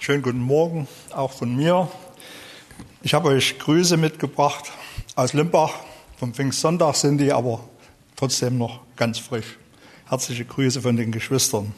Schönen guten Morgen, auch von mir. Ich habe euch Grüße mitgebracht aus Limbach. Vom Pfingstsonntag sind die, aber trotzdem noch ganz frisch. Herzliche Grüße von den Geschwistern.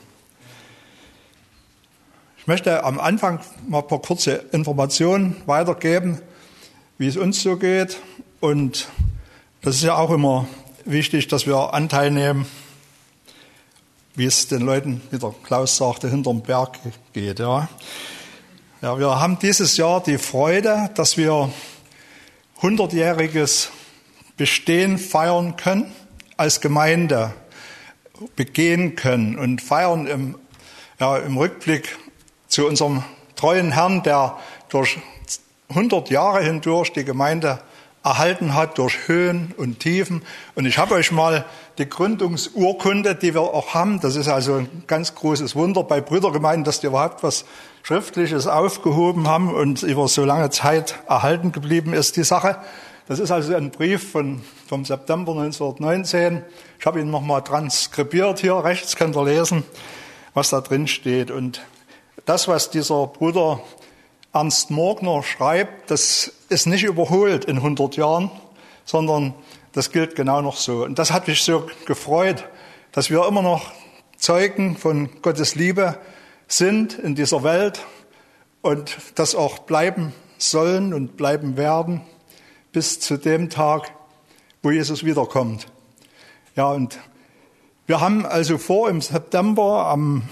Ich möchte am Anfang mal ein paar kurze Informationen weitergeben, wie es uns so geht. Und das ist ja auch immer wichtig, dass wir Anteil nehmen, wie es den Leuten, wie der Klaus sagte, hinterm Berg geht. Ja, wir haben dieses Jahr die Freude, dass wir 100-jähriges Bestehen feiern können, als Gemeinde begehen können und feiern im Rückblick zu unserem treuen Herrn, der durch 100 Jahre hindurch die Gemeinde erhalten hat, durch Höhen und Tiefen. Und ich habe euch mal die Gründungsurkunde, die wir auch haben, das ist also ein ganz großes Wunder bei Brüdergemeinden, dass die überhaupt was Schriftliches aufgehoben haben und über so lange Zeit erhalten geblieben ist, die Sache. Das ist also ein Brief vom September 1919. Ich habe ihn nochmal transkribiert hier, rechts könnt ihr lesen, was da drin steht. Und das, was dieser Bruder Ernst Morgner schreibt, das ist nicht überholt in 100 Jahren, sondern das gilt genau noch so. Und das hat mich so gefreut, dass wir immer noch Zeugen von Gottes Liebe sind in dieser Welt und das auch bleiben sollen und bleiben werden bis zu dem Tag, wo Jesus wiederkommt. Ja, und wir haben also vor, im September am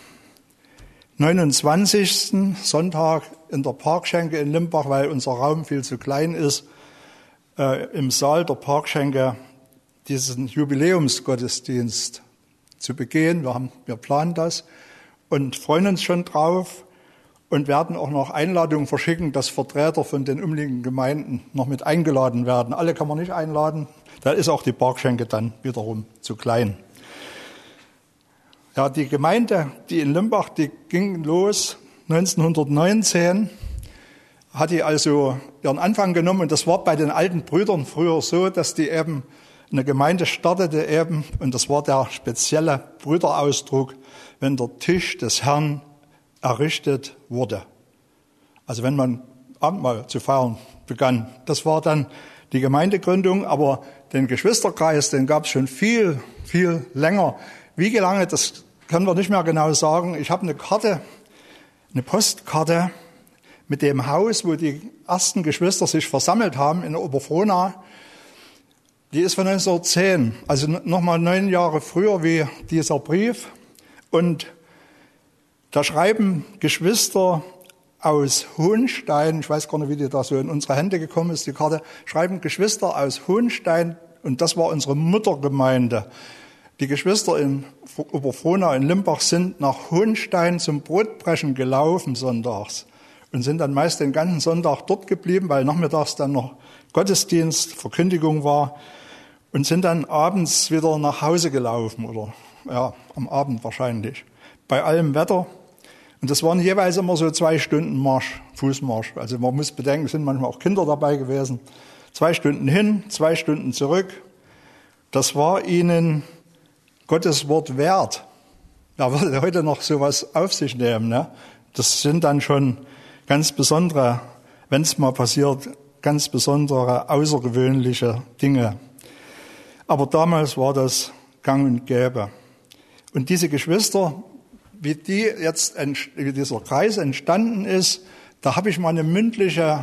29. Sonntag in der Parkschenke in Limbach, weil unser Raum viel zu klein ist, im Saal der Parkschenke diesen Jubiläumsgottesdienst zu begehen. Wir planen das und freuen uns schon drauf und werden auch noch Einladungen verschicken, dass Vertreter von den umliegenden Gemeinden noch mit eingeladen werden. Alle kann man nicht einladen, da ist auch die Parkschenke dann wiederum zu klein. Ja, die Gemeinde, die in Limbach, die ging los 1919, hat die also ihren Anfang genommen. Und das war bei den alten Brüdern früher so, dass die eben eine Gemeinde startete eben. Und das war der spezielle Brüderausdruck, wenn der Tisch des Herrn errichtet wurde. Also wenn man Abendmahl zu feiern begann. Das war dann die Gemeindegründung. Aber den Geschwisterkreis, den gab es schon viel, viel länger. Wie lange, das können wir nicht mehr genau sagen. Ich habe eine Postkarte mit dem Haus, wo die ersten Geschwister sich versammelt haben in Oberfrohna. Die ist von 1910, also nochmal 9 Jahre früher wie dieser Brief. Und da schreiben Geschwister aus Hohenstein, ich weiß gar nicht, wie die da so in unsere Hände gekommen ist, die Karte, schreiben Geschwister aus Hohenstein, und das war unsere Muttergemeinde. Die Geschwister in Oberfrohna in Limbach sind nach Hohenstein zum Brotbrechen gelaufen sonntags und sind dann meist den ganzen Sonntag dort geblieben, weil nachmittags dann noch Gottesdienst, Verkündigung war, und sind dann abends wieder nach Hause gelaufen oder ja, am Abend wahrscheinlich, bei allem Wetter. Und das waren jeweils immer so 2 Stunden Marsch, Fußmarsch. Also man muss bedenken, es sind manchmal auch Kinder dabei gewesen. 2 Stunden hin, 2 Stunden zurück. Das war ihnen Gottes Wort wert. Da würde heute noch sowas auf sich nehmen. Ne? Das sind dann schon ganz besondere, wenn es mal passiert, ganz besondere, außergewöhnliche Dinge. Aber damals war das gang und gäbe. Und diese Geschwister, wie dieser Kreis entstanden ist, da habe ich mal eine mündliche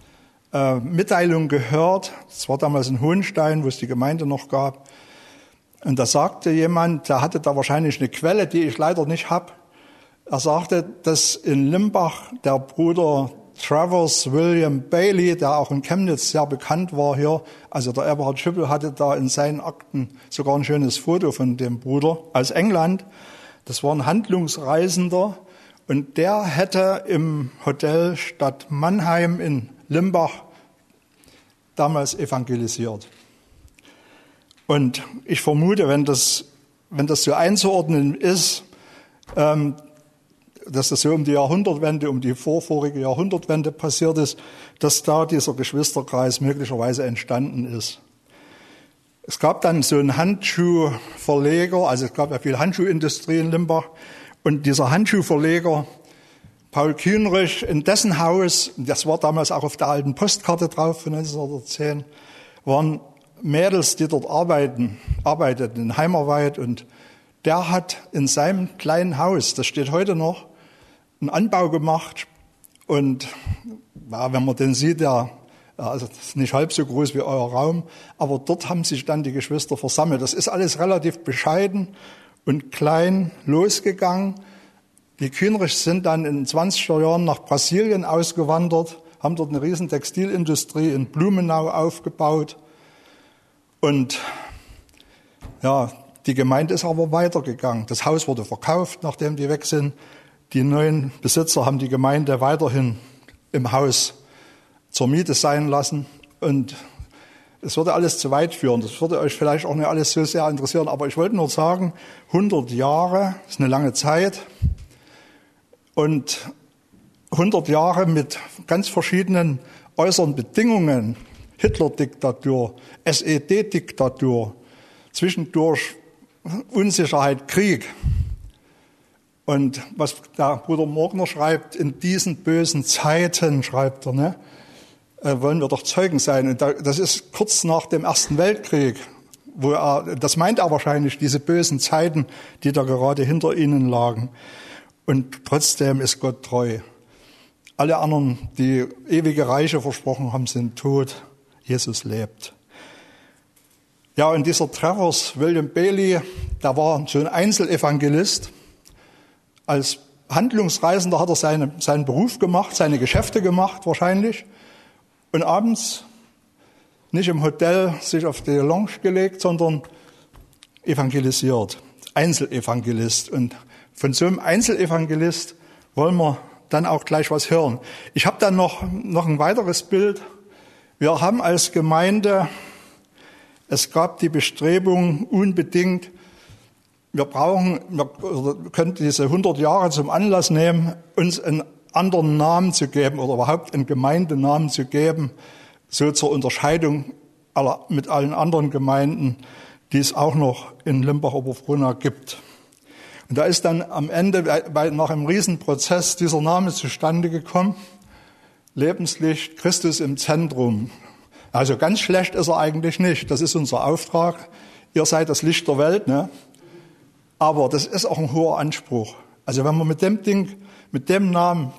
Mitteilung gehört. Das war damals in Hohenstein, wo es die Gemeinde noch gab. Und da sagte jemand, der hatte da wahrscheinlich eine Quelle, die ich leider nicht habe. Er sagte, dass in Limbach der Bruder Travers William Bailey, der auch in Chemnitz sehr bekannt war hier, also der Eberhard Schüppel hatte da in seinen Akten sogar ein schönes Foto von dem Bruder aus England. Das war ein Handlungsreisender und der hätte im Hotel Stadt Mannheim in Limbach damals evangelisiert. Und ich vermute, wenn das so einzuordnen ist, dass das so um die Jahrhundertwende, um die vorvorige Jahrhundertwende passiert ist, dass da dieser Geschwisterkreis möglicherweise entstanden ist. Es gab dann so einen Handschuhverleger, also es gab ja viel Handschuhindustrie in Limbach, und dieser Handschuhverleger Paul Kühnrich, in dessen Haus, das war damals auch auf der alten Postkarte drauf von 1910, waren Mädels, die dort arbeiteten in Heimerweid, und der hat in seinem kleinen Haus, das steht heute noch, einen Anbau gemacht, und ja, wenn man den sieht, also das ist nicht halb so groß wie euer Raum, aber dort haben sich dann die Geschwister versammelt. Das ist alles relativ bescheiden und klein losgegangen. Die Kühnrichs sind dann in den 20er Jahren nach Brasilien ausgewandert, haben dort eine riesen Textilindustrie in Blumenau aufgebaut. Und ja, die Gemeinde ist aber weitergegangen. Das Haus wurde verkauft, nachdem die weg sind. Die neuen Besitzer haben die Gemeinde weiterhin im Haus zur Miete sein lassen. Und es würde alles zu weit führen. Das würde euch vielleicht auch nicht alles so sehr interessieren. Aber ich wollte nur sagen, 100 Jahre ist eine lange Zeit. Und 100 Jahre mit ganz verschiedenen äußeren Bedingungen. Hitler-Diktatur, SED-Diktatur, zwischendurch Unsicherheit, Krieg. Und was der Bruder Morgner schreibt, in diesen bösen Zeiten, schreibt er, wollen wir doch Zeugen sein. Und das ist kurz nach dem Ersten Weltkrieg, das meint er wahrscheinlich, diese bösen Zeiten, die da gerade hinter ihnen lagen. Und trotzdem ist Gott treu. Alle anderen, die ewige Reiche versprochen haben, sind tot. Jesus lebt. Ja, und dieser Travers, William Bailey, der war so ein Einzelevangelist. Als Handlungsreisender hat er seinen Beruf gemacht, seine Geschäfte gemacht wahrscheinlich. Und abends nicht im Hotel sich auf die Lounge gelegt, sondern evangelisiert. Einzelevangelist. Und von so einem Einzelevangelist wollen wir dann auch gleich was hören. Ich habe dann noch ein weiteres Bild. Wir haben als Gemeinde, es gab die Bestrebung unbedingt, wir können diese 100 Jahre zum Anlass nehmen, uns einen anderen Namen zu geben oder überhaupt einen Gemeindenamen zu geben, so zur Unterscheidung mit allen anderen Gemeinden, die es auch noch in Limbach-Oberfrohna gibt. Und da ist dann am Ende, nach einem Riesenprozess, dieser Name zustande gekommen. Lebenslicht, Christus im Zentrum. Also ganz schlecht ist er eigentlich nicht. Das ist unser Auftrag. Ihr seid das Licht der Welt, ne? Aber das ist auch ein hoher Anspruch. Also wenn man mit dem Namen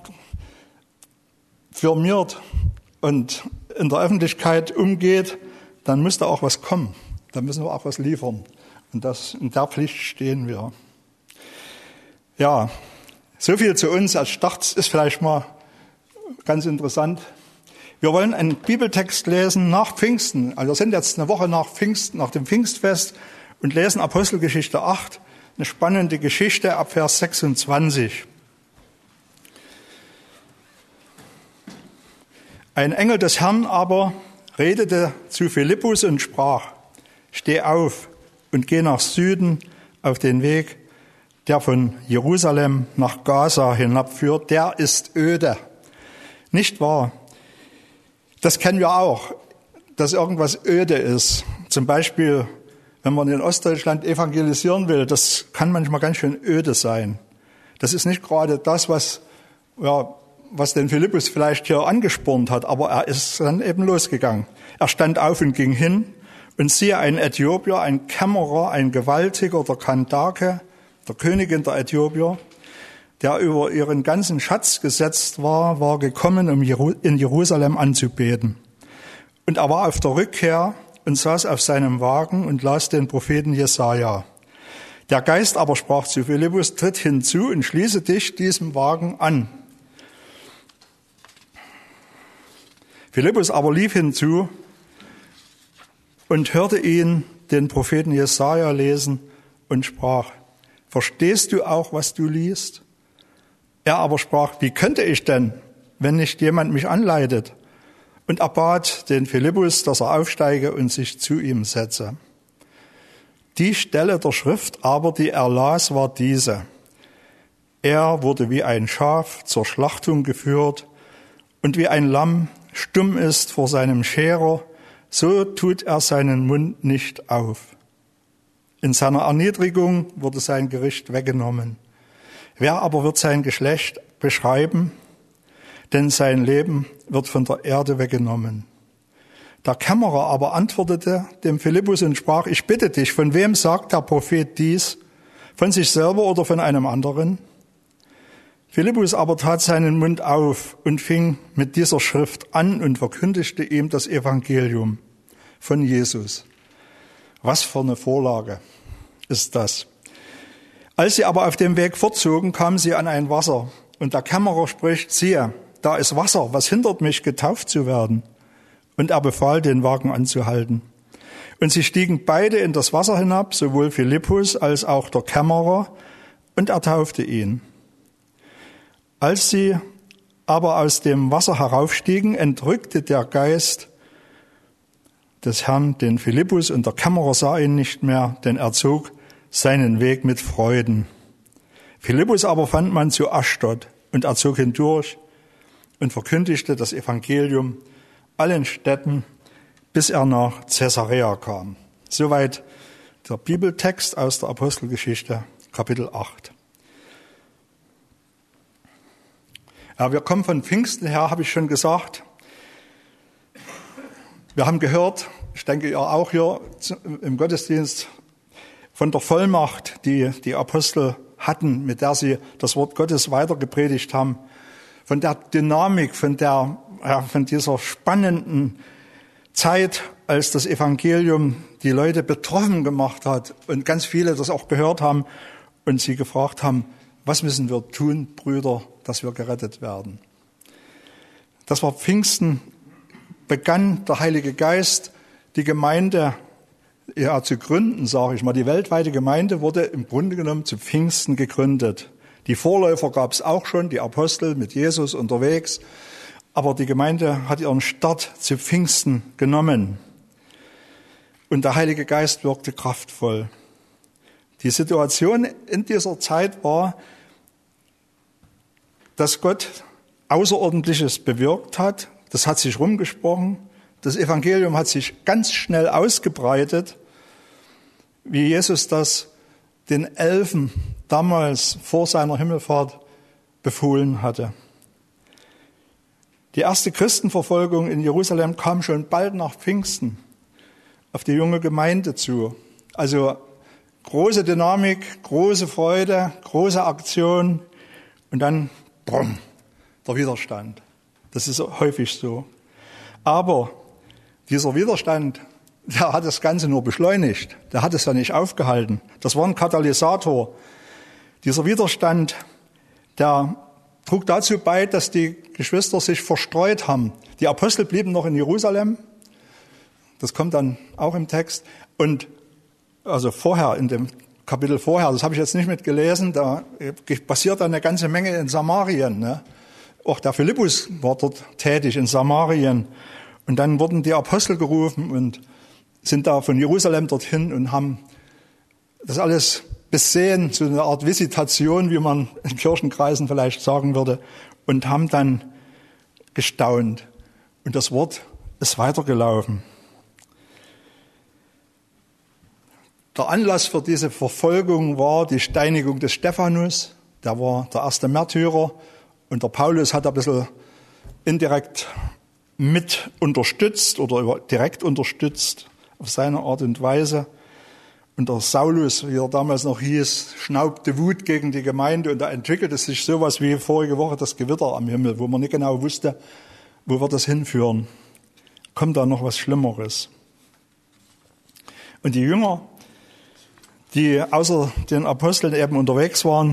firmiert und in der Öffentlichkeit umgeht, dann muss da auch was kommen. Da müssen wir auch was liefern. Und in der Pflicht stehen wir. Ja, so viel zu uns als Start ist vielleicht mal ganz interessant. Wir wollen einen Bibeltext lesen nach Pfingsten. Also wir sind jetzt eine Woche nach Pfingsten, nach dem Pfingstfest, und lesen Apostelgeschichte 8, eine spannende Geschichte ab Vers 26. Ein Engel des Herrn aber redete zu Philippus und sprach: Steh auf und geh nach Süden auf den Weg, der von Jerusalem nach Gaza hinabführt. Der ist öde. Nicht wahr? Das kennen wir auch, dass irgendwas öde ist. Zum Beispiel, wenn man in Ostdeutschland evangelisieren will, das kann manchmal ganz schön öde sein. Das ist nicht gerade das, was den Philippus vielleicht hier angespornt hat, aber er ist dann eben losgegangen. Er stand auf und ging hin, und siehe, ein Äthiopier, ein Kämmerer, ein Gewaltiger der Kandake, der Königin der Äthiopier, der über ihren ganzen Schatz gesetzt war gekommen, um in Jerusalem anzubeten. Und er war auf der Rückkehr und saß auf seinem Wagen und las den Propheten Jesaja. Der Geist aber sprach zu Philippus: Tritt hinzu und schließe dich diesem Wagen an. Philippus aber lief hinzu und hörte ihn, den Propheten Jesaja, lesen und sprach: Verstehst du auch, was du liest? Er aber sprach: Wie könnte ich denn, wenn nicht jemand mich anleitet? Und er bat den Philippus, dass er aufsteige und sich zu ihm setze. Die Stelle der Schrift aber, die er las, war diese: Er wurde wie ein Schaf zur Schlachtung geführt, und wie ein Lamm stumm ist vor seinem Scherer, so tut er seinen Mund nicht auf. In seiner Erniedrigung wurde sein Gericht weggenommen. Wer aber wird sein Geschlecht beschreiben, denn sein Leben wird von der Erde weggenommen. Der Kämmerer aber antwortete dem Philippus und sprach, ich bitte dich, von wem sagt der Prophet dies? Von sich selber oder von einem anderen? Philippus aber tat seinen Mund auf und fing mit dieser Schrift an und verkündigte ihm das Evangelium von Jesus. Was für eine Vorlage ist das? Als sie aber auf dem Weg fortzogen, kamen sie an ein Wasser. Und der Kämmerer spricht, siehe, da ist Wasser, was hindert mich, getauft zu werden? Und er befahl, den Wagen anzuhalten. Und sie stiegen beide in das Wasser hinab, sowohl Philippus als auch der Kämmerer, und er taufte ihn. Als sie aber aus dem Wasser heraufstiegen, entrückte der Geist des Herrn den Philippus, und der Kämmerer sah ihn nicht mehr, denn er zog seinen Weg mit Freuden. Philippus aber fand man zu Aschdod, und er zog hindurch und verkündigte das Evangelium allen Städten, bis er nach Caesarea kam. Soweit der Bibeltext aus der Apostelgeschichte, Kapitel 8. Ja, wir kommen von Pfingsten her, habe ich schon gesagt. Wir haben gehört, ich denke ihr auch hier im Gottesdienst, von der Vollmacht, die die Apostel hatten, mit der sie das Wort Gottes weitergepredigt haben, von der Dynamik, von dieser spannenden Zeit, als das Evangelium die Leute betroffen gemacht hat und ganz viele das auch gehört haben und sie gefragt haben, was müssen wir tun, Brüder, dass wir gerettet werden? Das war Pfingsten, begann der Heilige Geist, die Gemeinde zu gründen, sage ich mal. Die weltweite Gemeinde wurde im Grunde genommen zu Pfingsten gegründet. Die Vorläufer gab es auch schon, die Apostel mit Jesus unterwegs. Aber die Gemeinde hat ihren Start zu Pfingsten genommen. Und der Heilige Geist wirkte kraftvoll. Die Situation in dieser Zeit war, dass Gott Außerordentliches bewirkt hat. Das hat sich rumgesprochen. Das Evangelium hat sich ganz schnell ausgebreitet, wie Jesus das den Elfen damals vor seiner Himmelfahrt befohlen hatte. Die erste Christenverfolgung in Jerusalem kam schon bald nach Pfingsten auf die junge Gemeinde zu. Also große Dynamik, große Freude, große Aktion und dann brumm, der Widerstand. Das ist häufig so. Aber dieser Widerstand, der hat das Ganze nur beschleunigt. Der hat es ja nicht aufgehalten. Das war ein Katalysator. Dieser Widerstand, der trug dazu bei, dass die Geschwister sich verstreut haben. Die Apostel blieben noch in Jerusalem. Das kommt dann auch im Text. Und also vorher, in dem Kapitel vorher, das habe ich jetzt nicht mitgelesen, da passiert dann eine ganze Menge in Samarien. Ne? Auch der Philippus war dort tätig in Samarien. Und dann wurden die Apostel gerufen und sind da von Jerusalem dorthin und haben das alles besehen, so eine Art Visitation, wie man in Kirchenkreisen vielleicht sagen würde, und haben dann gestaunt. Und das Wort ist weitergelaufen. Der Anlass für diese Verfolgung war die Steinigung des Stephanus. Der war der erste Märtyrer. Und der Paulus hat ein bisschen indirekt mit unterstützt oder direkt unterstützt auf seine Art und Weise. Und der Saulus, wie er damals noch hieß, schnaubte Wut gegen die Gemeinde und da entwickelte sich sowas wie vorige Woche das Gewitter am Himmel, wo man nicht genau wusste, wo wird das hinführen. Kommt da noch was Schlimmeres? Und die Jünger, die außer den Aposteln eben unterwegs waren,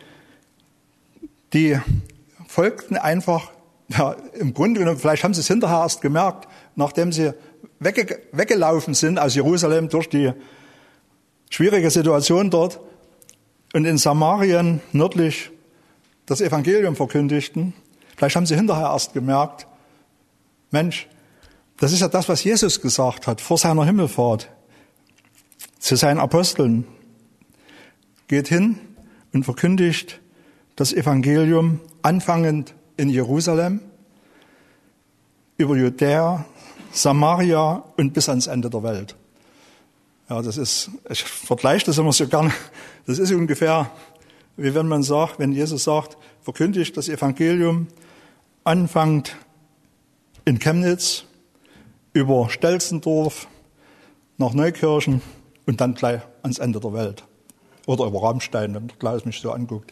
die folgten einfach, ja, im Grunde genommen, vielleicht haben sie es hinterher erst gemerkt, nachdem sie weggelaufen sind aus Jerusalem durch die schwierige Situation dort und in Samarien nördlich das Evangelium verkündigten. Vielleicht haben sie hinterher erst gemerkt, Mensch, das ist ja das, was Jesus gesagt hat vor seiner Himmelfahrt zu seinen Aposteln. Geht hin und verkündigt das Evangelium, anfangend in Jerusalem, über Judäa, Samaria und bis ans Ende der Welt. Ja, ich vergleiche das immer so gerne. Das ist ungefähr wie wenn Jesus sagt, verkündigt das Evangelium, anfängt in Chemnitz, über Stelzendorf, nach Neukirchen und dann gleich ans Ende der Welt. Oder über Rammstein, wenn der Klaus mich so anguckt.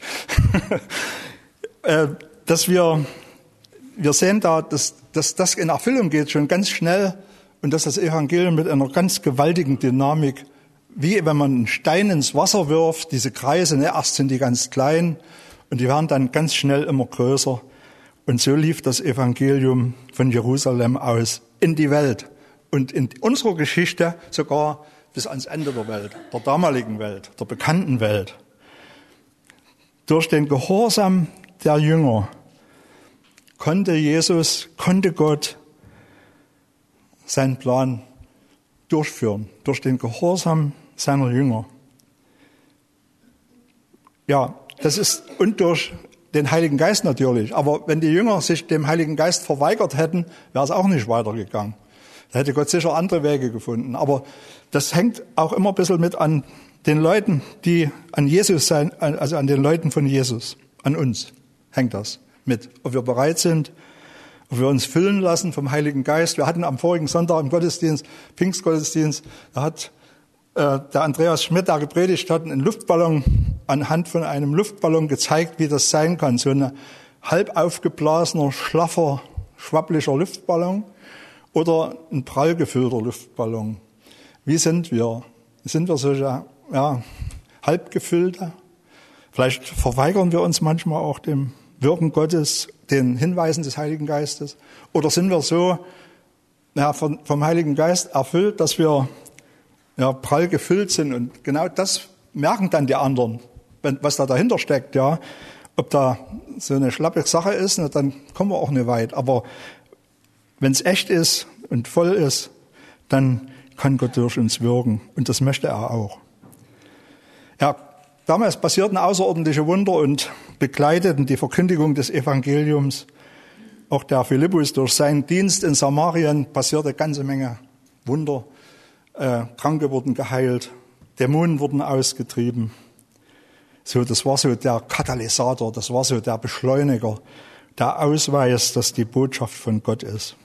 Dass wir sehen da, dass das in Erfüllung geht, schon ganz schnell, und dass das Evangelium mit einer ganz gewaltigen Dynamik, wie wenn man einen Stein ins Wasser wirft, diese Kreise, erst sind die ganz klein und die werden dann ganz schnell immer größer. Und so lief das Evangelium von Jerusalem aus in die Welt und in unserer Geschichte sogar bis ans Ende der Welt, der damaligen Welt, der bekannten Welt. Durch den Gehorsam der Jünger konnte Gott seinen Plan durchführen, durch den Gehorsam seiner Jünger. Ja, das ist, und durch den Heiligen Geist natürlich. Aber wenn die Jünger sich dem Heiligen Geist verweigert hätten, wäre es auch nicht weitergegangen. Da hätte Gott sicher andere Wege gefunden. Aber das hängt auch immer ein bisschen mit an den Leuten, die an Jesus sein, also an den Leuten von Jesus, an uns hängt das mit. Ob wir bereit sind, ob wir uns füllen lassen vom Heiligen Geist. Wir hatten am vorigen Sonntag im Gottesdienst, Pfingstgottesdienst, da hat der Andreas Schmidt, der gepredigt hat, einen Luftballon, anhand von einem Luftballon gezeigt, wie das sein kann. So ein halb aufgeblasener, schlaffer, schwappliger Luftballon oder ein prall gefüllter Luftballon. Wie sind wir? Sind wir solche, halb gefüllte? Vielleicht verweigern wir uns manchmal auch dem Wirken Gottes, den Hinweisen des Heiligen Geistes. Oder sind wir so vom Heiligen Geist erfüllt, dass wir prall gefüllt sind? Und genau das merken dann die anderen, was da dahinter steckt. Ja, ob da so eine schlappe Sache ist, dann kommen wir auch nicht weit. Aber wenn es echt ist und voll ist, dann kann Gott durch uns wirken. Und das möchte er auch. Ja, damals passierten außerordentliche Wunder und begleiteten die Verkündigung des Evangeliums. Auch der Philippus durch seinen Dienst in Samarien passierte eine ganze Menge Wunder. Kranke wurden geheilt, Dämonen wurden ausgetrieben. So, das war so der Katalysator, das war so der Beschleuniger, der Ausweis, dass die Botschaft von Gott ist.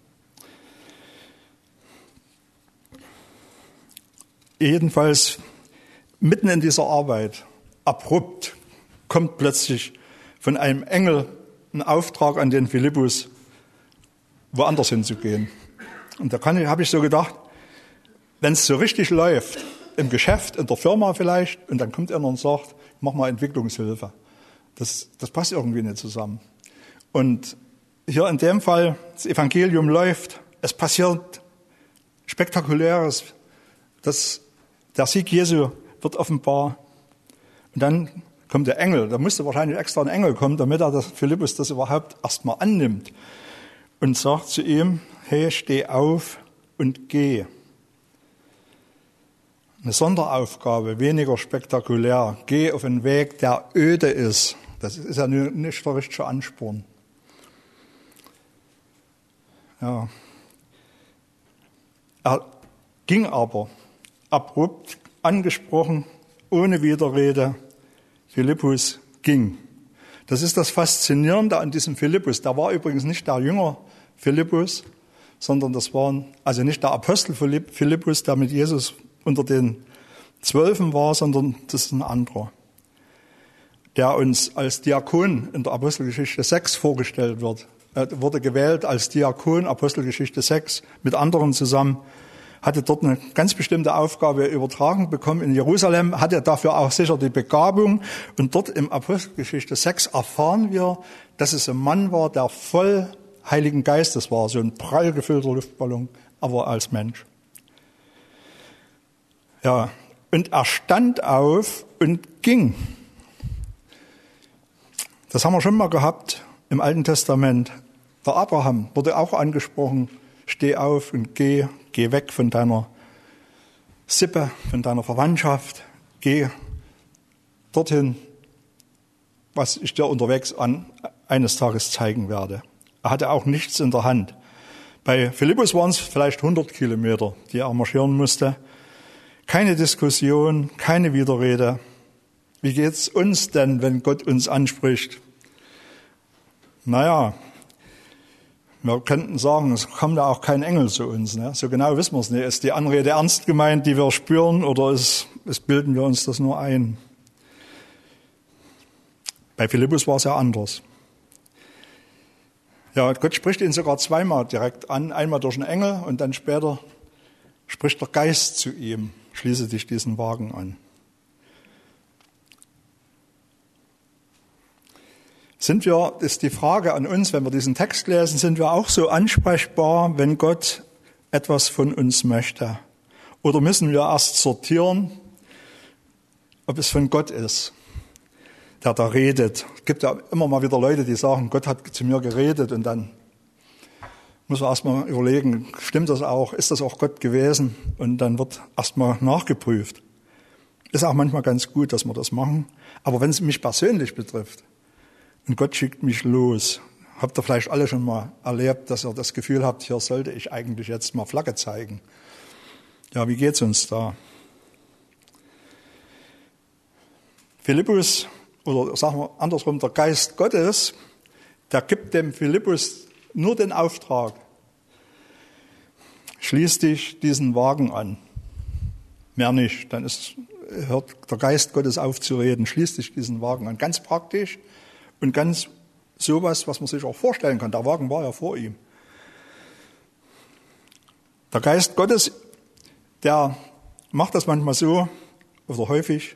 Jedenfalls mitten in dieser Arbeit, abrupt, kommt plötzlich von einem Engel ein Auftrag an den Philippus, woanders hinzugehen. Und da habe ich so gedacht, wenn es so richtig läuft, im Geschäft, in der Firma vielleicht, und dann kommt einer und sagt, mach mal Entwicklungshilfe. Das passt irgendwie nicht zusammen. Und hier in dem Fall, das Evangelium läuft, es passiert Spektakuläres, der Sieg Jesu wird offenbar. Und dann kommt der Engel, da musste wahrscheinlich extra ein Engel kommen, damit der Philippus das überhaupt erstmal annimmt und sagt zu ihm, hey, steh auf und geh. Eine Sonderaufgabe, weniger spektakulär. Geh auf einen Weg, der öde ist. Das ist ja nicht der richtige Ansporn. Ja. Er ging aber abrupt, angesprochen, ohne Widerrede. Philippus ging. Das ist das Faszinierende an diesem Philippus. Der war übrigens nicht der Jünger Philippus, sondern das war also nicht der Apostel Philippus, der mit Jesus unter den 12 war, sondern das ist ein anderer, der uns als Diakon in der Apostelgeschichte 6 vorgestellt wird. Er wurde gewählt als Diakon, Apostelgeschichte 6, mit anderen zusammen, hatte dort eine ganz bestimmte Aufgabe übertragen bekommen. In Jerusalem hatte er dafür auch sicher die Begabung. Und dort im Apostelgeschichte 6 erfahren wir, dass es ein Mann war, der voll Heiligen Geistes war, so ein prall gefüllter Luftballon, aber als Mensch. Ja, und er stand auf und ging. Das haben wir schon mal gehabt im Alten Testament. Der Abraham wurde auch angesprochen, steh auf und geh weg von deiner Sippe, von deiner Verwandtschaft, geh dorthin, was ich dir unterwegs eines Tages zeigen werde. Er hatte auch nichts in der Hand. Bei Philippus waren es vielleicht 100 Kilometer, die er marschieren musste. Keine Diskussion, keine Widerrede. Wie geht's uns denn, wenn Gott uns anspricht? Naja, wir könnten sagen, es kommt da auch kein Engel zu uns. Ne? So genau wissen wir es nicht. Ist die Anrede ernst gemeint, die wir spüren, oder bilden wir uns das nur ein? Bei Philippus war es ja anders. Ja, Gott spricht ihn sogar zweimal direkt an. Einmal durch einen Engel und dann später spricht der Geist zu ihm. Schließe dich diesen Wagen an. Ist die Frage an uns, wenn wir diesen Text lesen, sind wir auch so ansprechbar, wenn Gott etwas von uns möchte? Oder müssen wir erst sortieren, ob es von Gott ist, der da redet? Es gibt ja immer mal wieder Leute, die sagen, Gott hat zu mir geredet, und dann muss man erst mal überlegen, stimmt das auch? Ist das auch Gott gewesen? Und dann wird erst mal nachgeprüft. Ist auch manchmal ganz gut, dass wir das machen. Aber wenn es mich persönlich betrifft, und Gott schickt mich los. Habt ihr vielleicht alle schon mal erlebt, dass ihr das Gefühl habt, hier sollte ich eigentlich jetzt mal Flagge zeigen. Ja, wie geht's uns da? Philippus, oder sagen wir andersrum, der Geist Gottes, der gibt dem Philippus nur den Auftrag. Schließ dich diesen Wagen an. Mehr nicht. Dann hört der Geist Gottes auf zu reden. Schließ dich diesen Wagen an. Ganz praktisch. Und ganz sowas, was man sich auch vorstellen kann. Der Wagen war ja vor ihm. Der Geist Gottes, der macht das manchmal so, oder häufig,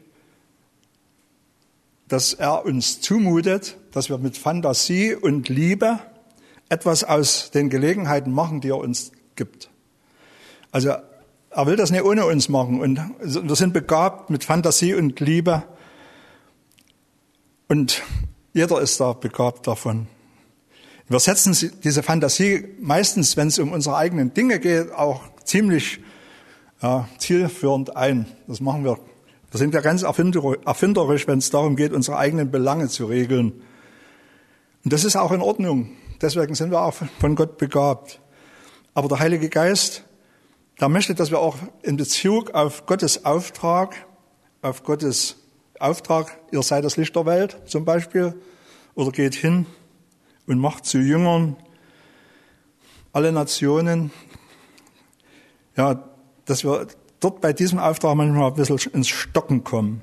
dass er uns zumutet, dass wir mit Fantasie und Liebe etwas aus den Gelegenheiten machen, die er uns gibt. Also er will das nicht ohne uns machen. Und wir sind begabt mit Fantasie und Liebe. Und jeder ist da begabt davon. Wir setzen diese Fantasie meistens, wenn es um unsere eigenen Dinge geht, auch ziemlich zielführend ein. Das machen wir. Wir sind ja ganz erfinderisch, wenn es darum geht, unsere eigenen Belange zu regeln. Und das ist auch in Ordnung. Deswegen sind wir auch von Gott begabt. Aber der Heilige Geist, der möchte, dass wir auch in Bezug auf Gottes Auftrag, ihr seid das Licht der Welt zum Beispiel, oder geht hin und macht zu Jüngern alle Nationen, ja, dass wir dort bei diesem Auftrag manchmal ein bisschen ins Stocken kommen.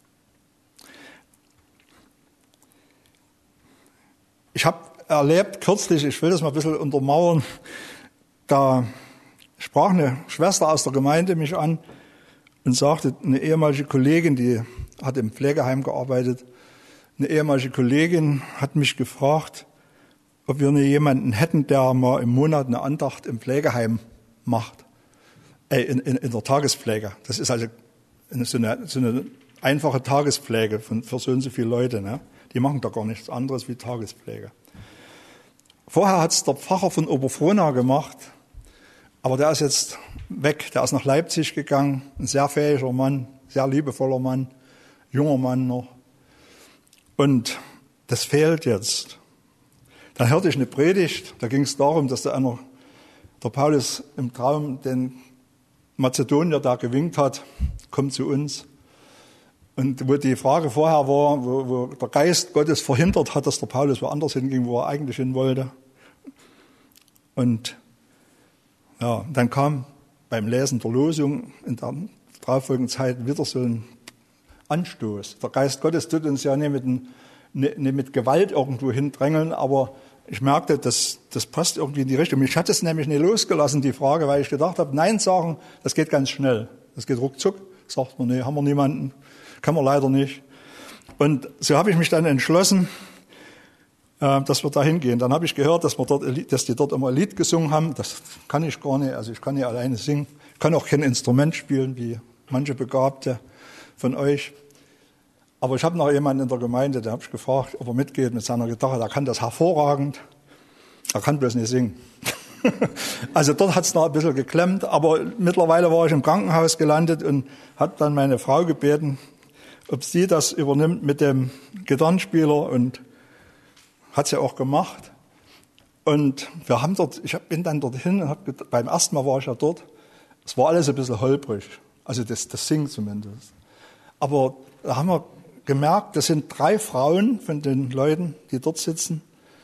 Ich habe erlebt kürzlich, ich will das mal ein bisschen untermauern, da sprach eine Schwester aus der Gemeinde mich an und sagte, eine ehemalige Kollegin, die hat im Pflegeheim gearbeitet, eine ehemalige Kollegin hat mich gefragt, ob wir jemanden hätten, der mal im Monat eine Andacht im Pflegeheim macht, in der Tagespflege. Das ist also so eine einfache Tagespflege für so und so viele Leute. Ne? Die machen da gar nichts anderes wie Tagespflege. Vorher hat es der Pfarrer von Oberfrohna gemacht, aber der ist jetzt weg. Der ist nach Leipzig gegangen, ein sehr fähiger Mann, sehr liebevoller Mann, junger Mann noch. Und das fehlt jetzt. Dann hörte ich eine Predigt, da ging es darum, dass der Paulus im Traum den Mazedonier da gewinkt hat, komm zu uns. Und wo die Frage vorher war, wo der Geist Gottes verhindert hat, dass der Paulus woanders hinging, wo er eigentlich hin wollte. Und ja, dann kam beim Lesen der Losung in der darauffolgenden Zeit wieder so ein Anstoß. Der Geist Gottes tut uns ja nicht mit Gewalt irgendwo hindrängeln, aber ich merkte, das passt irgendwie in die Richtung. Mich hat es nämlich nicht losgelassen, die Frage, weil ich gedacht habe, Nein sagen, das geht ganz schnell. Das geht ruckzuck. Sagt man, nee, haben wir niemanden, kann man leider nicht. Und so habe ich mich dann entschlossen, dass wir da hingehen. Dann habe ich gehört, dass die dort immer ein Lied gesungen haben. Das kann ich gar nicht, also ich kann nicht alleine singen. Ich kann auch kein Instrument spielen, wie manche Begabte von euch. Aber ich habe noch jemanden in der Gemeinde, der habe ich gefragt, ob er mitgeht mit seiner Gitarre. Der kann das hervorragend. Er kann bloß nicht singen. Also dort hat es noch ein bisschen geklemmt, aber mittlerweile war ich im Krankenhaus gelandet und habe dann meine Frau gebeten, ob sie das übernimmt mit dem Gitarrenspieler, und hat sie auch gemacht. Und wir haben bin dann dorthin und beim ersten Mal war ich ja dort. Es war alles ein bisschen holprig, also das Singen zumindest. Aber da haben wir gemerkt, das sind 3 Frauen von den Leuten, die dort sitzen,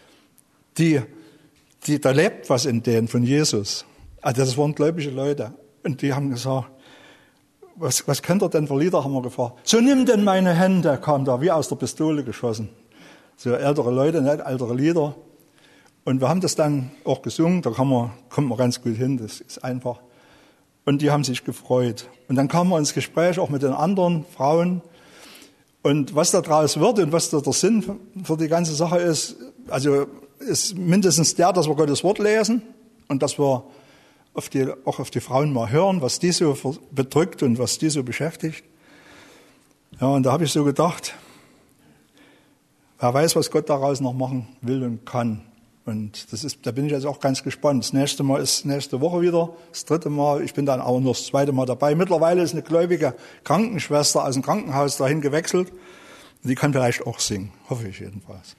da lebt was in denen von Jesus. Also das waren gläubige Leute. Und die haben gesagt, was könnt ihr denn für Lieder, haben wir gefragt. So nimm denn meine Hände, kam da wie aus der Pistole geschossen. So ältere Leute, nicht ältere Lieder. Und wir haben das dann auch gesungen, da kommt man ganz gut hin, das ist einfach. Und die haben sich gefreut. Und dann kamen wir ins Gespräch auch mit den anderen Frauen. Und was da draus wird und was da der Sinn für die ganze Sache ist, also ist mindestens der, dass wir Gottes Wort lesen und dass wir auch auf die Frauen mal hören, was die so bedrückt und was die so beschäftigt. Ja, und da habe ich so gedacht, wer weiß, was Gott daraus noch machen will und kann. Und da bin ich jetzt auch ganz gespannt. Das nächste Mal ist nächste Woche wieder, das 3. Mal. Ich bin dann auch nur das 2. Mal dabei. Mittlerweile ist eine gläubige Krankenschwester aus dem Krankenhaus dahin gewechselt. Die kann vielleicht auch singen, hoffe ich jedenfalls.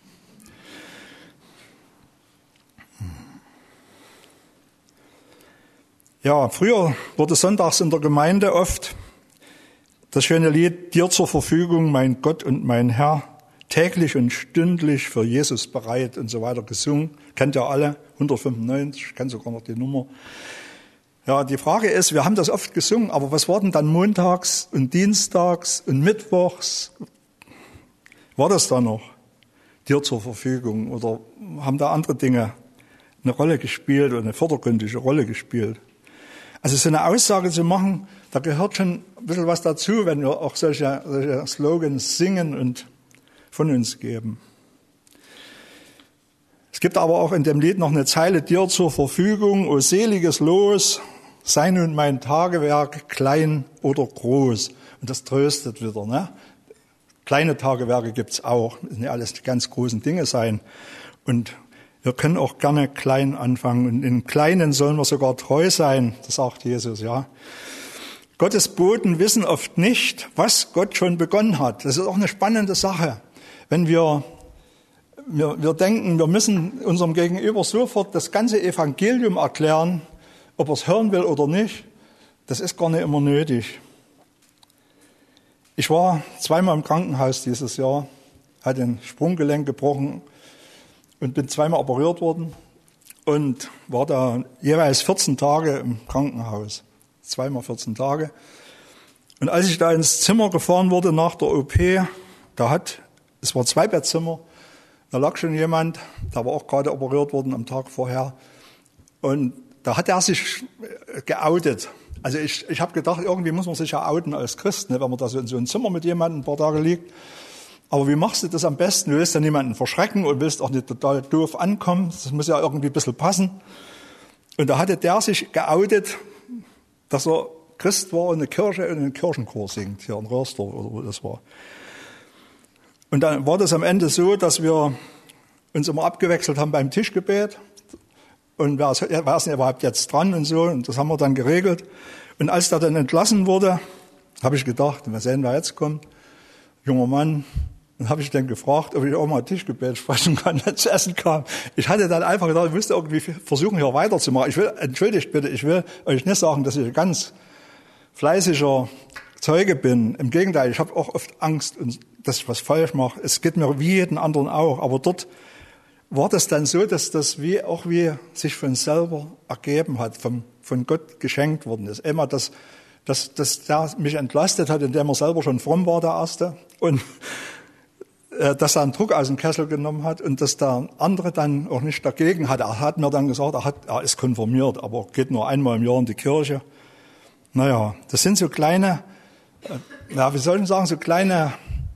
Ja, früher wurde sonntags in der Gemeinde oft das schöne Lied Dir zur Verfügung, mein Gott und mein Herr, täglich und stündlich für Jesus bereit und so weiter gesungen. Kennt ihr alle, 195, ich kenne sogar noch die Nummer. Ja, die Frage ist, wir haben das oft gesungen, aber was war denn dann montags und dienstags und mittwochs? War das da noch dir zur Verfügung oder haben da andere Dinge eine Rolle gespielt oder eine vordergründige Rolle gespielt? Also so eine Aussage zu machen, da gehört schon ein bisschen was dazu, wenn wir auch solche Slogans singen und von uns geben. Es gibt aber auch in dem Lied noch eine Zeile, dir zur Verfügung, o seliges Los, sei nun mein Tagewerk klein oder groß. Und das tröstet wieder, ne? Kleine Tagewerke gibt's auch, müssen ja alles die ganz großen Dinge sein. Und wir können auch gerne klein anfangen. Und in Kleinen sollen wir sogar treu sein, das sagt Jesus, ja. Gottes Boten wissen oft nicht, was Gott schon begonnen hat. Das ist auch eine spannende Sache. Wenn wir denken, wir müssen unserem Gegenüber sofort das ganze Evangelium erklären, ob er es hören will oder nicht, das ist gar nicht immer nötig. Ich war 2-mal im Krankenhaus dieses Jahr, hatte ein Sprunggelenk gebrochen und bin 2-mal operiert worden und war da jeweils 14 Tage im Krankenhaus. 2-mal 14 Tage. Und als ich da ins Zimmer gefahren wurde nach der OP, es war 2-Bettzimmer, da lag schon jemand, der war auch gerade operiert worden am Tag vorher. Und da hat er sich geoutet. Also ich habe gedacht, irgendwie muss man sich ja outen als Christ, ne, wenn man da so in so einem Zimmer mit jemandem ein paar Tage liegt. Aber wie machst du das am besten? Du willst ja niemanden verschrecken und willst auch nicht total doof ankommen. Das muss ja irgendwie ein bisschen passen. Und da hatte der sich geoutet, dass er Christ war und eine Kirche und einen Kirchenchor singt, hier in Röhrsdorf oder wo das war. Und dann war das am Ende so, dass wir uns immer abgewechselt haben beim Tischgebet. Und wer ist denn überhaupt jetzt dran und so. Und das haben wir dann geregelt. Und als der dann entlassen wurde, habe ich gedacht, wir sehen, wer jetzt kommt. Junger Mann. Dann habe ich dann gefragt, ob ich auch mal Tischgebet sprechen kann, wenn es Essen kam. Ich hatte dann einfach gedacht, ich müsste irgendwie versuchen, hier weiterzumachen. Entschuldigt bitte, ich will euch nicht sagen, dass ich ein ganz fleißiger Zeuge bin. Im Gegenteil, ich habe auch oft Angst, dass ich was falsch mache. Es geht mir wie jeden anderen auch. Aber dort war das dann so, dass das wie sich von selber ergeben hat, von Gott geschenkt worden ist. Immer, dass der mich entlastet hat, indem er selber schon fromm war, der Erste. Und dass er einen Druck aus dem Kessel genommen hat und dass der andere dann auch nicht dagegen hat. Er hat mir dann gesagt, er ist konfirmiert, aber geht nur einmal im Jahr in die Kirche. Naja, das sind so kleine, wie soll ich sagen, so kleine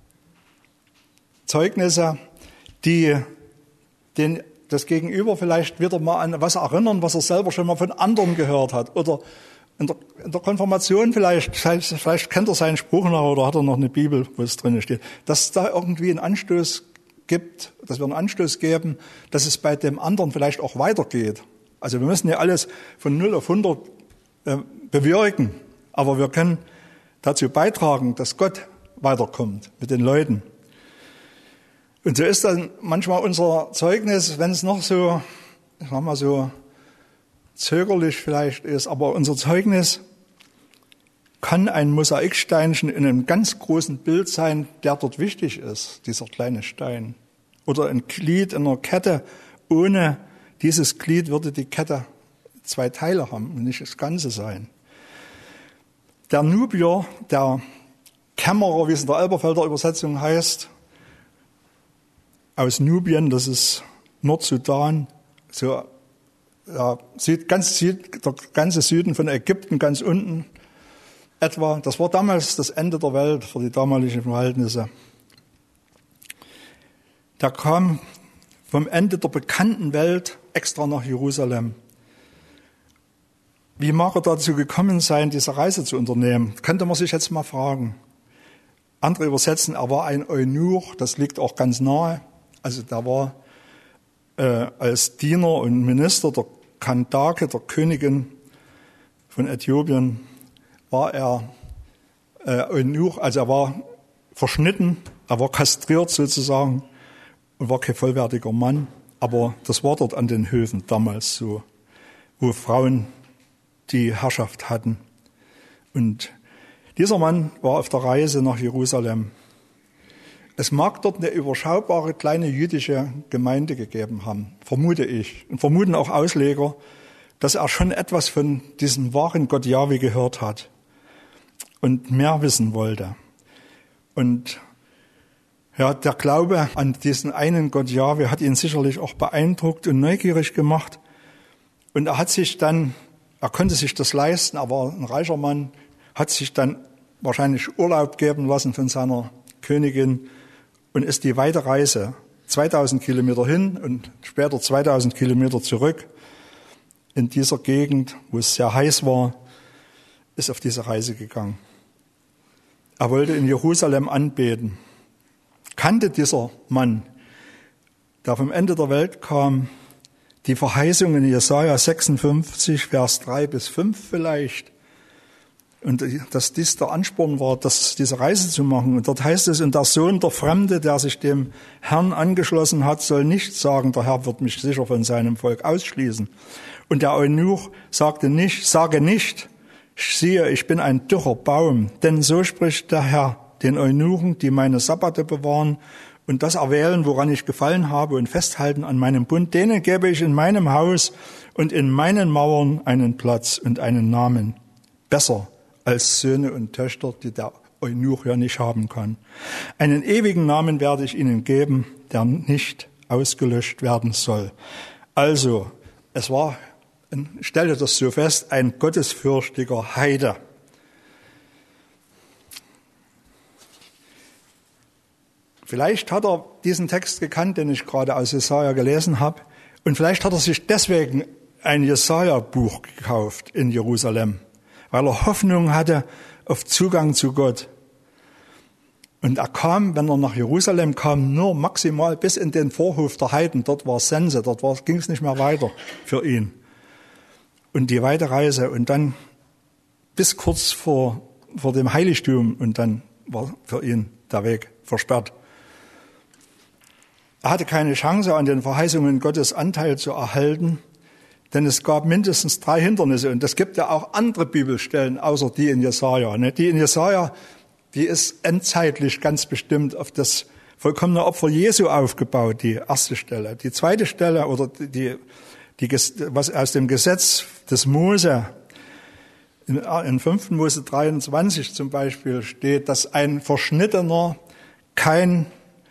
Zeugnisse, die das Gegenüber vielleicht wieder mal an was erinnern, was er selber schon mal von anderen gehört hat. Oder in der Konfirmation vielleicht kennt er seinen Spruch noch oder hat er noch eine Bibel, wo es drin steht. Dass es da irgendwie einen Anstoß gibt, dass wir einen Anstoß geben, dass es bei dem anderen vielleicht auch weitergeht. Also wir müssen ja alles von 0 auf 100 bewirken, aber wir können dazu beitragen, dass Gott weiterkommt mit den Leuten. Und so ist dann manchmal unser Zeugnis, wenn es noch so, ich sag mal so zögerlich vielleicht ist, aber unser Zeugnis kann ein Mosaiksteinchen in einem ganz großen Bild sein, der dort wichtig ist, dieser kleine Stein. Oder ein Glied in einer Kette. Ohne dieses Glied würde die Kette 2 Teile haben und nicht das Ganze sein. Der Nubier, der Kämmerer, wie es in der Elberfelder Übersetzung heißt, aus Nubien, das ist Nordsudan, so ja, der ganze Süden von Ägypten ganz unten etwa. Das war damals das Ende der Welt für die damaligen Verhältnisse. Der kam vom Ende der bekannten Welt extra nach Jerusalem. Wie mag er dazu gekommen sein, diese Reise zu unternehmen? Könnte man sich jetzt mal fragen. Andere übersetzen, er war ein Eunuch, das liegt auch ganz nahe. Also der war als Diener und Minister der Kandake, der Königin von Äthiopien, war er Eunuch, also er war verschnitten, er war kastriert sozusagen und war kein vollwertiger Mann. Aber das war dort an den Höfen damals so, wo Frauen die Herrschaft hatten. Und dieser Mann war auf der Reise nach Jerusalem. Es mag dort eine überschaubare kleine jüdische Gemeinde gegeben haben, vermute ich. Und vermuten auch Ausleger, dass er schon etwas von diesem wahren Gott Jahwe gehört hat und mehr wissen wollte. Und ja, der Glaube an diesen einen Gott Jahwe hat ihn sicherlich auch beeindruckt und neugierig gemacht. Und er konnte sich das leisten, er war ein reicher Mann, hat sich dann wahrscheinlich Urlaub geben lassen von seiner Königin und ist die weite Reise 2000 Kilometer hin und später 2000 Kilometer zurück in dieser Gegend, wo es sehr heiß war, ist auf diese Reise gegangen. Er wollte in Jerusalem anbeten. Kannte dieser Mann, der vom Ende der Welt kam, die Verheißung in Jesaja 56, Vers 3 bis 5 vielleicht, und dass dies der Ansporn war, diese Reise zu machen. Und dort heißt es, und der Sohn der Fremde, der sich dem Herrn angeschlossen hat, soll nicht sagen, der Herr wird mich sicher von seinem Volk ausschließen. Und der Eunuch sage nicht, siehe, ich bin ein dürrer Baum, denn so spricht der Herr, den Eunuchen, die meine Sabbate bewahren und das erwählen, woran ich gefallen habe und festhalten an meinem Bund, denen gebe ich in meinem Haus und in meinen Mauern einen Platz und einen Namen. Besser als Söhne und Töchter, die der Eunuch ja nicht haben kann. Einen ewigen Namen werde ich ihnen geben, der nicht ausgelöscht werden soll. Also, es war, ich stelle das so fest, ein gottesfürchtiger Heide. Vielleicht hat er diesen Text gekannt, den ich gerade aus Jesaja gelesen habe, und vielleicht hat er sich deswegen ein Jesaja-Buch gekauft in Jerusalem, weil er Hoffnung hatte auf Zugang zu Gott. Und er kam, wenn er nach Jerusalem kam, nur maximal bis in den Vorhof der Heiden. Dort war Sense, ging es nicht mehr weiter für ihn. Und die weite Reise und dann bis kurz vor dem Heiligtum und dann war für ihn der Weg versperrt. Er hatte keine Chance, an den Verheißungen Gottes Anteil zu erhalten, denn es gab mindestens 3 Hindernisse. Und es gibt ja auch andere Bibelstellen, außer die in Jesaja. Die in Jesaja, die ist endzeitlich ganz bestimmt auf das vollkommene Opfer Jesu aufgebaut, die erste Stelle. Die zweite Stelle, oder was aus dem Gesetz des Mose, in 5. Mose 23 zum Beispiel steht, dass ein Verschnittener kein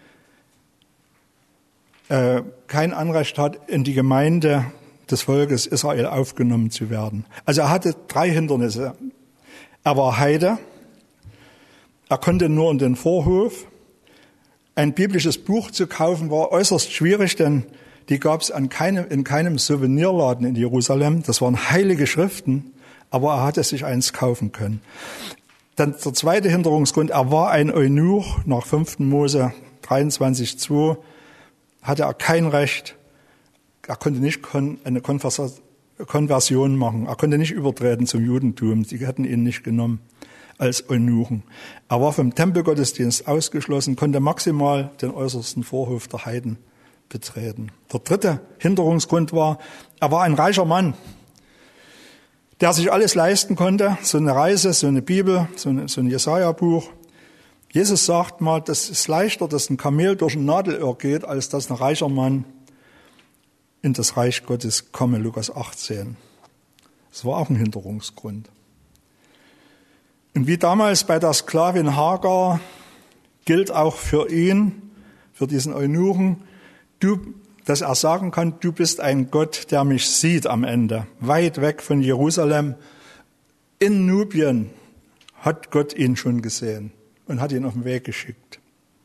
Anrecht hat, in die Gemeinde des Volkes Israel aufgenommen zu werden. Also er hatte 3 Hindernisse. Er war Heide, er konnte nur in den Vorhof. Ein biblisches Buch zu kaufen war äußerst schwierig, denn die gab es in keinem Souvenirladen in Jerusalem. Das waren heilige Schriften, aber er hatte sich eins kaufen können. Dann der zweite Hinderungsgrund, er war ein Eunuch. Nach 5. Mose 23,2 hatte er kein Recht. Er konnte nicht eine Konversion machen. Er konnte nicht übertreten zum Judentum. Die hätten ihn nicht genommen als Eunuchen. Er war vom Tempelgottesdienst ausgeschlossen, konnte maximal den äußersten Vorhof der Heiden betreten. Der dritte Hinderungsgrund war, er war ein reicher Mann. der sich alles leisten konnte, so eine Reise, so eine Bibel, so ein Jesaja-Buch. Jesus sagt mal, das ist leichter, dass ein Kamel durch ein Nadelöhr geht, als dass ein reicher Mann in das Reich Gottes komme, Lukas 18. Das war auch ein Hinderungsgrund. Und wie damals bei der Sklavin Hagar gilt auch für ihn, für diesen Eunuchen, dass er sagen kann, du bist ein Gott, der mich sieht am Ende, weit weg von Jerusalem. In Nubien hat Gott ihn schon gesehen und hat ihn auf den Weg geschickt.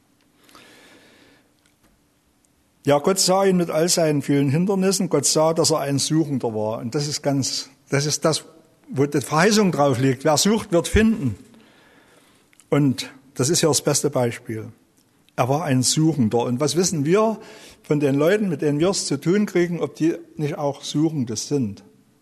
Ja, Gott sah ihn mit all seinen vielen Hindernissen. Gott sah, dass er ein Suchender war. Und das ist das, wo die Verheißung drauf liegt. Wer sucht, wird finden. Und das ist ja das beste Beispiel. Er war ein Suchender. Und was wissen wir von den Leuten, mit denen wir es zu tun kriegen, ob die nicht auch Suchende sind?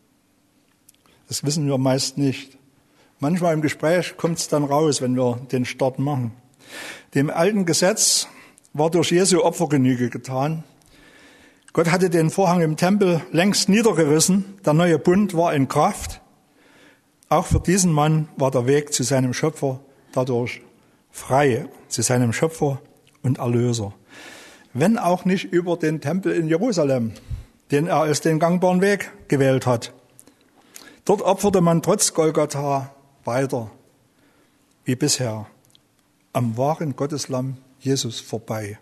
Das wissen wir meist nicht. Manchmal im Gespräch kommt es dann raus, wenn wir den Start machen. Dem alten Gesetz war durch Jesu Opfer Genüge getan. Gott hatte den Vorhang im Tempel längst niedergerissen. Der neue Bund war in Kraft. Auch für diesen Mann war der Weg zu seinem Schöpfer dadurch frei, zu seinem Schöpfer und Erlöser. Wenn auch nicht über den Tempel in Jerusalem, den er als den gangbaren Weg gewählt hat. Dort opferte man trotz Golgatha weiter, wie bisher, am wahren Gotteslamm Jesus vorbei.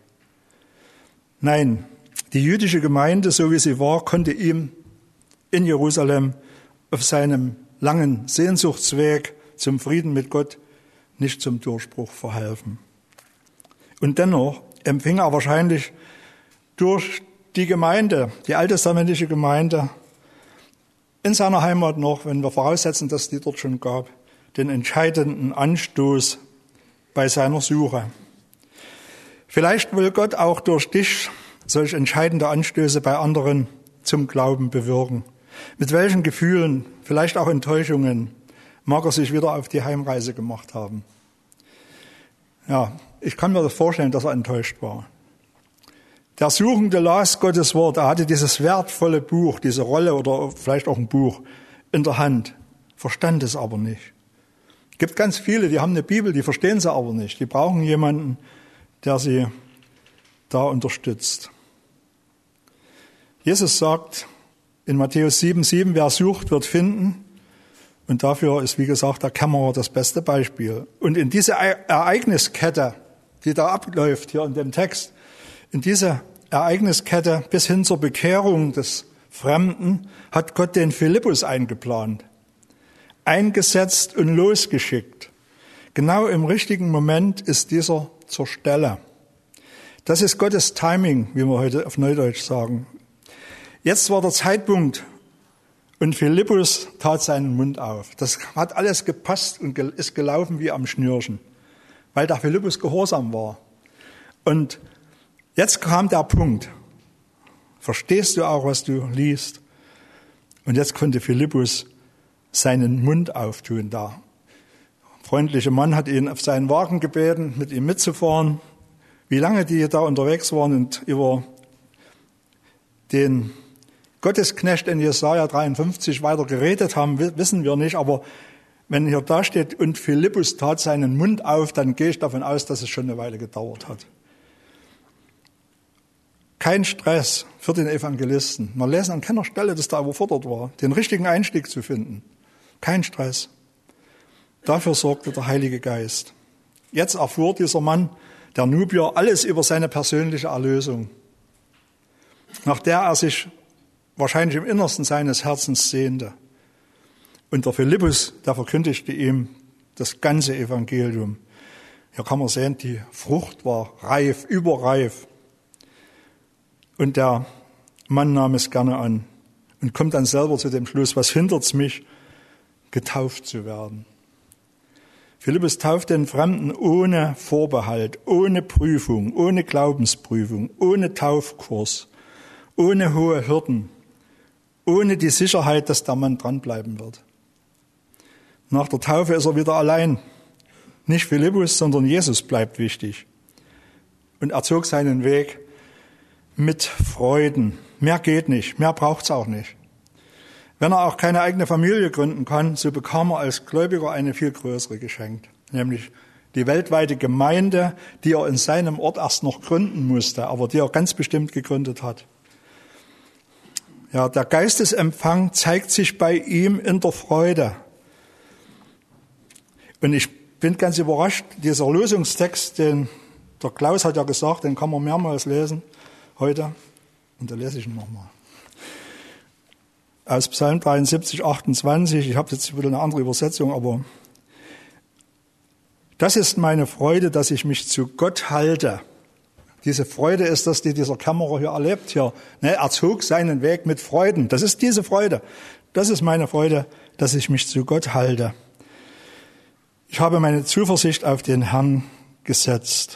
Nein, die jüdische Gemeinde, so wie sie war, konnte ihm in Jerusalem auf seinem langen Sehnsuchtsweg zum Frieden mit Gott nicht zum Durchbruch verhelfen. Und dennoch empfing er wahrscheinlich durch die Gemeinde, die alttestamentliche Gemeinde, in seiner Heimat noch, wenn wir voraussetzen, dass es die dort schon gab, den entscheidenden Anstoß bei seiner Suche. Vielleicht will Gott auch durch dich solch entscheidende Anstöße bei anderen zum Glauben bewirken. Mit welchen Gefühlen, vielleicht auch Enttäuschungen, mag er sich wieder auf die Heimreise gemacht haben. Ja, ich kann mir das vorstellen, dass er enttäuscht war. Der Suchende las Gottes Wort, er hatte dieses wertvolle Buch, diese Rolle oder vielleicht auch ein Buch in der Hand, verstand es aber nicht. Es gibt ganz viele, die haben eine Bibel, die verstehen sie aber nicht. Die brauchen jemanden, der sie da unterstützt. Jesus sagt in Matthäus 7,7, wer sucht, wird finden. Und dafür ist, wie gesagt, der Kämmerer das beste Beispiel. Und in diese Ereigniskette, die da abläuft hier in dem Text, in diese Ereigniskette bis hin zur Bekehrung des Fremden hat Gott den Philippus eingeplant, eingesetzt und losgeschickt. Genau im richtigen Moment ist dieser zur Stelle. Das ist Gottes Timing, wie wir heute auf Neudeutsch sagen. Jetzt war der Zeitpunkt und Philippus tat seinen Mund auf. Das hat alles gepasst und ist gelaufen wie am Schnürchen, weil der Philippus gehorsam war. Und jetzt kam der Punkt. Verstehst du auch, was du liest? Und jetzt konnte Philippus seinen Mund auftun. Der freundliche Mann hat ihn auf seinen Wagen gebeten, mit ihm mitzufahren. Wie lange die da unterwegs waren und über den Gottesknecht in Jesaja 53 weiter geredet haben, wissen wir nicht. Aber wenn hier da steht, und Philippus tat seinen Mund auf, dann gehe ich davon aus, dass es schon eine Weile gedauert hat. Kein Stress für den Evangelisten. Wir lesen an keiner Stelle, dass er überfordert war, den richtigen Einstieg zu finden. Kein Stress. Dafür sorgte der Heilige Geist. Jetzt erfuhr dieser Mann, der Nubier, alles über seine persönliche Erlösung, nach der er sich wahrscheinlich im Innersten seines Herzens sehnte. Und der Philippus, der verkündigte ihm das ganze Evangelium. Hier kann man sehen, die Frucht war reif, überreif. Und der Mann nahm es gerne an und kommt dann selber zu dem Schluss, was hindert's mich, getauft zu werden. Philippus tauft den Fremden ohne Vorbehalt, ohne Prüfung, ohne Glaubensprüfung, ohne Taufkurs, ohne hohe Hürden, ohne die Sicherheit, dass der Mann dranbleiben wird. Nach der Taufe ist er wieder allein. Nicht Philippus, sondern Jesus bleibt wichtig. Und er zog seinen Weg mit Freuden. Mehr geht nicht, mehr braucht's auch nicht. Wenn er auch keine eigene Familie gründen kann, so bekam er als Gläubiger eine viel größere geschenkt, nämlich die weltweite Gemeinde, die er in seinem Ort erst noch gründen musste, aber die er ganz bestimmt gegründet hat. Ja, der Geistesempfang zeigt sich bei ihm in der Freude. Und ich bin ganz überrascht, dieser Losungstext, den der Klaus hat ja gesagt, den kann man mehrmals lesen heute. Und da lese ich ihn nochmal. Aus Psalm 73, 28, ich habe jetzt wieder eine andere Übersetzung, aber das ist meine Freude, dass ich mich zu Gott halte. Diese Freude ist das, die dieser Kämmerer hier erlebt. Hier, er zog seinen Weg mit Freuden. Das ist diese Freude. Das ist meine Freude, dass ich mich zu Gott halte. Ich habe meine Zuversicht auf den Herrn gesetzt.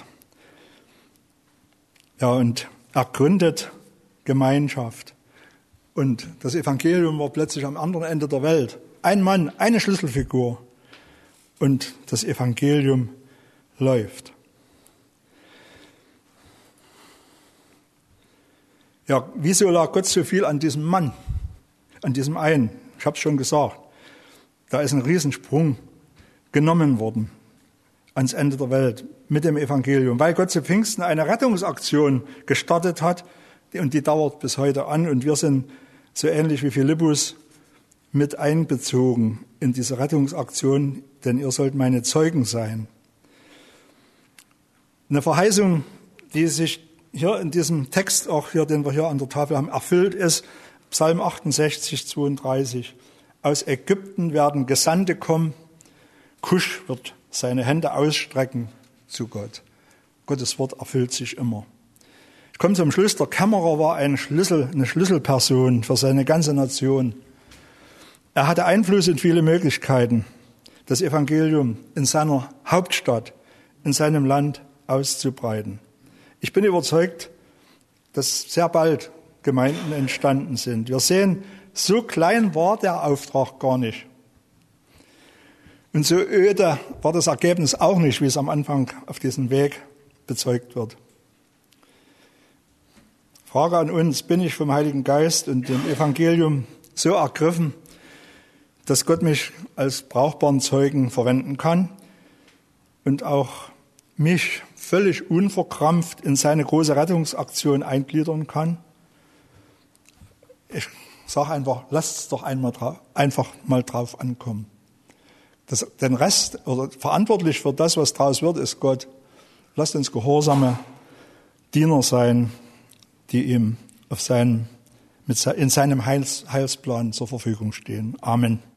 Ja, und er gründet Gemeinschaft. Und das Evangelium war plötzlich am anderen Ende der Welt. Ein Mann, eine Schlüsselfigur. Und das Evangelium läuft. Ja, wieso lag Gott so viel an diesem Mann, an diesem einen? Ich habe es schon gesagt. Da ist ein Riesensprung genommen worden ans Ende der Welt mit dem Evangelium, weil Gott zu Pfingsten eine Rettungsaktion gestartet hat und die dauert bis heute an und wir sind so ähnlich wie Philippus mit einbezogen in diese Rettungsaktion, denn ihr sollt meine Zeugen sein. Eine Verheißung, die sich hier in diesem Text, auch hier, den wir hier an der Tafel haben, erfüllt ist, Psalm 68, 32. Aus Ägypten werden Gesandte kommen, Kusch wird seine Hände ausstrecken zu Gott. Gottes Wort erfüllt sich immer. Ich komme zum Schluss, der Kämmerer war eine Schlüsselperson für seine ganze Nation. Er hatte Einfluss in viele Möglichkeiten, das Evangelium in seiner Hauptstadt, in seinem Land auszubreiten. Ich bin überzeugt, dass sehr bald Gemeinden entstanden sind. Wir sehen, so klein war der Auftrag gar nicht. Und so öde war das Ergebnis auch nicht, wie es am Anfang auf diesem Weg bezeugt wird. Frage an uns, bin ich vom Heiligen Geist und dem Evangelium so ergriffen, dass Gott mich als brauchbaren Zeugen verwenden kann und auch mich völlig unverkrampft in seine große Rettungsaktion eingliedern kann? Ich sage einfach, lasst es doch einfach mal drauf ankommen. Den Rest oder verantwortlich für das, was draus wird, ist Gott. Lasst uns gehorsame Diener sein, die ihm in seinem Heilsplan zur Verfügung stehen. Amen.